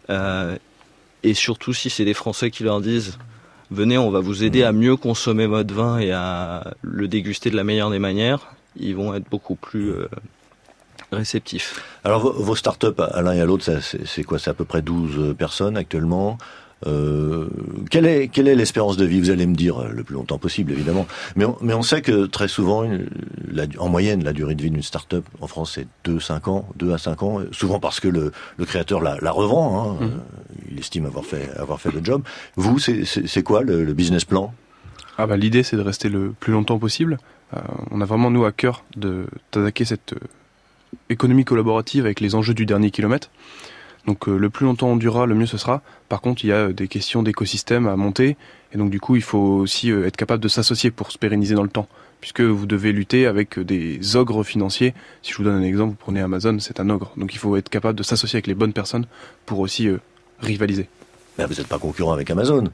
et surtout si c'est des Français qui leur disent venez, on va vous aider à mieux consommer votre vin et à le déguster de la meilleure des manières, ils vont être beaucoup plus réceptifs. Alors vos startups à l'un et à l'autre, c'est quoi ? C'est à peu près 12 personnes actuellement. Quelle est l'espérance de vie ? Vous allez me dire le plus longtemps possible, évidemment. Mais on sait que très souvent, en moyenne, la durée de vie d'une start-up en France, c'est 2 à 5 ans. Souvent parce que le créateur la revend. Il estime avoir fait le job. Vous, c'est quoi le business plan ? L'idée, c'est de rester le plus longtemps possible. On a vraiment, nous, à cœur d'attaquer cette économie collaborative avec les enjeux du dernier kilomètre. Donc le plus longtemps on durera, le mieux ce sera. Par contre, il y a des questions d'écosystème à monter, et donc du coup il faut aussi être capable de s'associer pour se pérenniser dans le temps, puisque vous devez lutter avec des ogres financiers. Si je vous donne un exemple, vous prenez Amazon, c'est un ogre. Donc il faut être capable de s'associer avec les bonnes personnes pour aussi rivaliser. Mais vous n'êtes pas concurrent avec Amazon.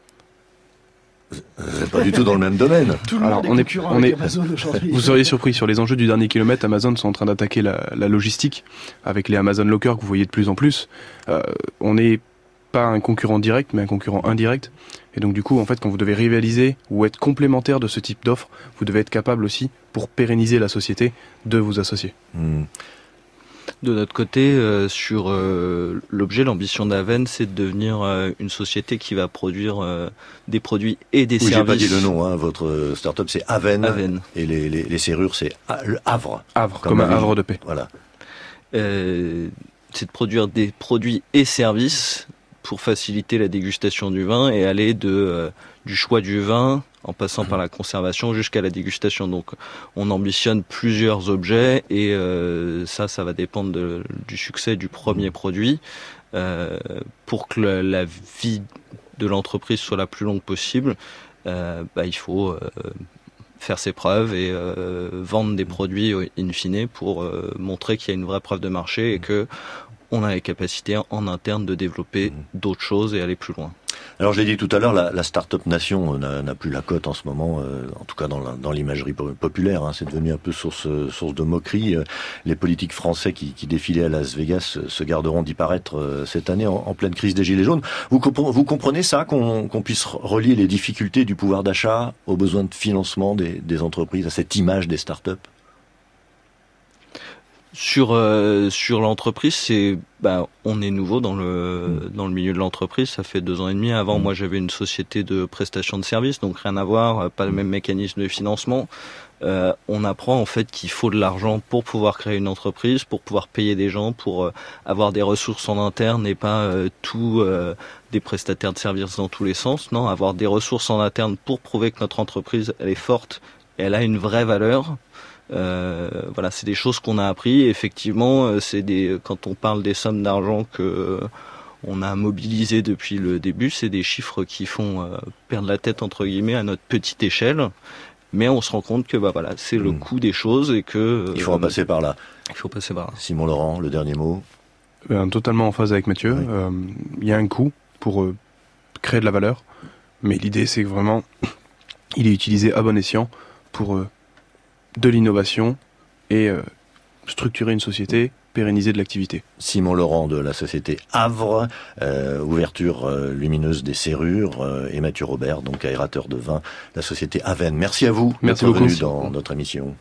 Vous n'êtes pas du tout dans le même domaine. Tout le monde est concurrent avec Amazon aujourd'hui. Vous seriez surpris, sur les enjeux du dernier kilomètre, Amazon sont en train d'attaquer la logistique avec les Amazon Locker que vous voyez de plus en plus. On n'est pas un concurrent direct, mais un concurrent indirect. Et donc du coup, en fait, quand vous devez rivaliser ou être complémentaire de ce type d'offre, vous devez être capable aussi, pour pérenniser la société, de vous associer. De notre côté, sur l'objet, l'ambition d'Aven, c'est de devenir une société qui va produire des produits et des services. J'ai pas dit le nom, votre start-up c'est Aven. Et les serrures c'est le Havre. Havre, comme un havre de paix. Voilà. C'est de produire des produits et services pour faciliter la dégustation du vin et aller du choix du vin en passant par la conservation jusqu'à la dégustation. Donc on ambitionne plusieurs objets et ça va dépendre du succès du premier produit. Pour que la vie de l'entreprise soit la plus longue possible, il faut faire ses preuves et vendre des produits in fine pour montrer qu'il y a une vraie preuve de marché et que on a les capacités en interne de développer d'autres choses et aller plus loin. Alors je l'ai dit tout à l'heure, la start-up nation n'a plus la cote en ce moment, en tout cas dans l'imagerie populaire. C'est devenu un peu source de moquerie. Les politiques français qui défilaient à Las Vegas se garderont d'y paraître cette année en pleine crise des Gilets jaunes. Vous comprenez ça, qu'on puisse relier les difficultés du pouvoir d'achat aux besoins de financement des entreprises, à cette image des start-up ? Sur l'entreprise, on est nouveau dans le milieu de l'entreprise. Ça fait 2 ans et demi. Avant, moi, j'avais une société de prestation de services, donc rien à voir, pas le même mécanisme de financement. On apprend en fait qu'il faut de l'argent pour pouvoir créer une entreprise, pour pouvoir payer des gens, pour avoir des ressources en interne et pas des prestataires de services dans tous les sens. Non, avoir des ressources en interne pour prouver que notre entreprise elle est forte et elle a une vraie valeur. Voilà, c'est des choses qu'on a appris. Effectivement, quand on parle des sommes d'argent que on a mobilisées depuis le début, c'est des chiffres qui font perdre la tête entre guillemets à notre petite échelle. Mais on se rend compte que c'est le coût des choses et que il faut en passer par là. Il faut passer par là. Simon Laurent, le dernier mot. Totalement en phase avec Mathieu. Il y a un coût pour créer de la valeur, mais l'idée c'est que vraiment il est utilisé à bon escient pour de l'innovation et structurer une société, pérenniser de l'activité. Simon Laurent de la société Havre, ouverture lumineuse des serrures, et Mathieu Robert, donc aérateur de vin, la société Aven. Merci à vous d'être venu dans notre émission.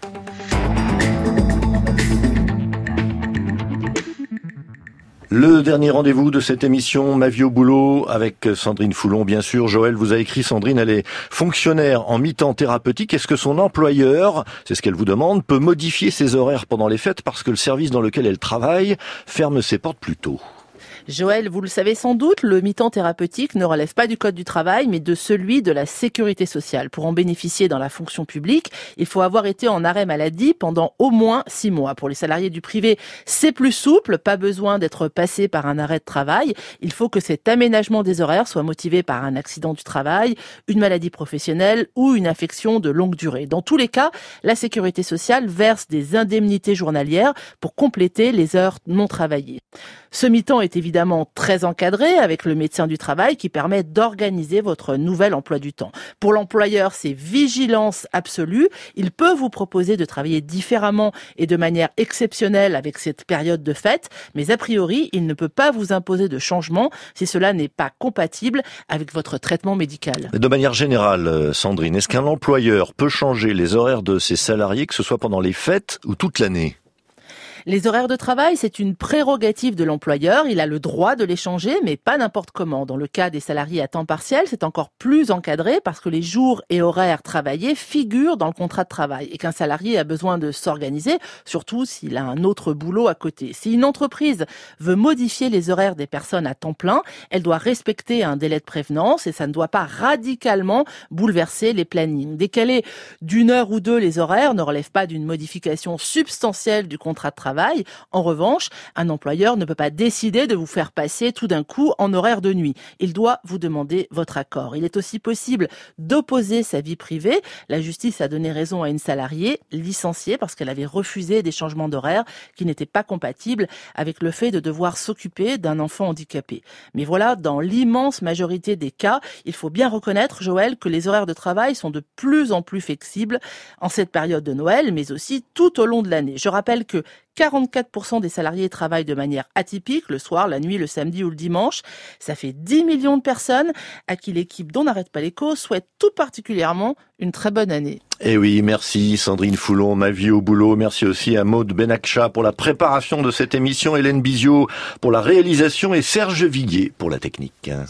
Le dernier rendez-vous de cette émission, Ma vie au boulot, avec Sandrine Foulon, bien sûr. Joël vous a écrit, Sandrine, elle est fonctionnaire en mi-temps thérapeutique. Est-ce que son employeur, c'est ce qu'elle vous demande, peut modifier ses horaires pendant les fêtes parce que le service dans lequel elle travaille ferme ses portes plus tôt ? Joël, vous le savez sans doute, le mi-temps thérapeutique ne relève pas du code du travail, mais de celui de la sécurité sociale. Pour en bénéficier dans la fonction publique, il faut avoir été en arrêt maladie pendant au moins 6 mois. Pour les salariés du privé, c'est plus souple, pas besoin d'être passé par un arrêt de travail. Il faut que cet aménagement des horaires soit motivé par un accident du travail, une maladie professionnelle ou une infection de longue durée. Dans tous les cas, la sécurité sociale verse des indemnités journalières pour compléter les heures non travaillées. Ce mi-temps est évidemment très encadré avec le médecin du travail qui permet d'organiser votre nouvel emploi du temps. Pour l'employeur, c'est vigilance absolue. Il peut vous proposer de travailler différemment et de manière exceptionnelle avec cette période de fête, mais a priori, il ne peut pas vous imposer de changement si cela n'est pas compatible avec votre traitement médical. De manière générale, Sandrine, est-ce qu'un employeur peut changer les horaires de ses salariés, que ce soit pendant les fêtes ou toute l'année ? Les horaires de travail, c'est une prérogative de l'employeur. Il a le droit de les changer, mais pas n'importe comment. Dans le cas des salariés à temps partiel, c'est encore plus encadré parce que les jours et horaires travaillés figurent dans le contrat de travail et qu'un salarié a besoin de s'organiser, surtout s'il a un autre boulot à côté. Si une entreprise veut modifier les horaires des personnes à temps plein, elle doit respecter un délai de prévenance et ça ne doit pas radicalement bouleverser les plannings. Décaler d'1 heure ou 2 les horaires ne relève pas d'une modification substantielle du contrat de travail. En revanche, un employeur ne peut pas décider de vous faire passer tout d'un coup en horaire de nuit. Il doit vous demander votre accord. Il est aussi possible d'opposer sa vie privée. La justice a donné raison à une salariée licenciée parce qu'elle avait refusé des changements d'horaire qui n'étaient pas compatibles avec le fait de devoir s'occuper d'un enfant handicapé. Mais voilà, dans l'immense majorité des cas, il faut bien reconnaître, Joël, que les horaires de travail sont de plus en plus flexibles en cette période de Noël, mais aussi tout au long de l'année. Je rappelle que 44% des salariés travaillent de manière atypique, le soir, la nuit, le samedi ou le dimanche. Ça fait 10 millions de personnes à qui l'équipe d'On n'arrête pas l'écho souhaite tout particulièrement une très bonne année. Eh oui, merci Sandrine Foulon, Ma vie au boulot. Merci aussi à Maud Benakcha pour la préparation de cette émission, Hélène Bizio pour la réalisation et Serge Viguier pour la technique.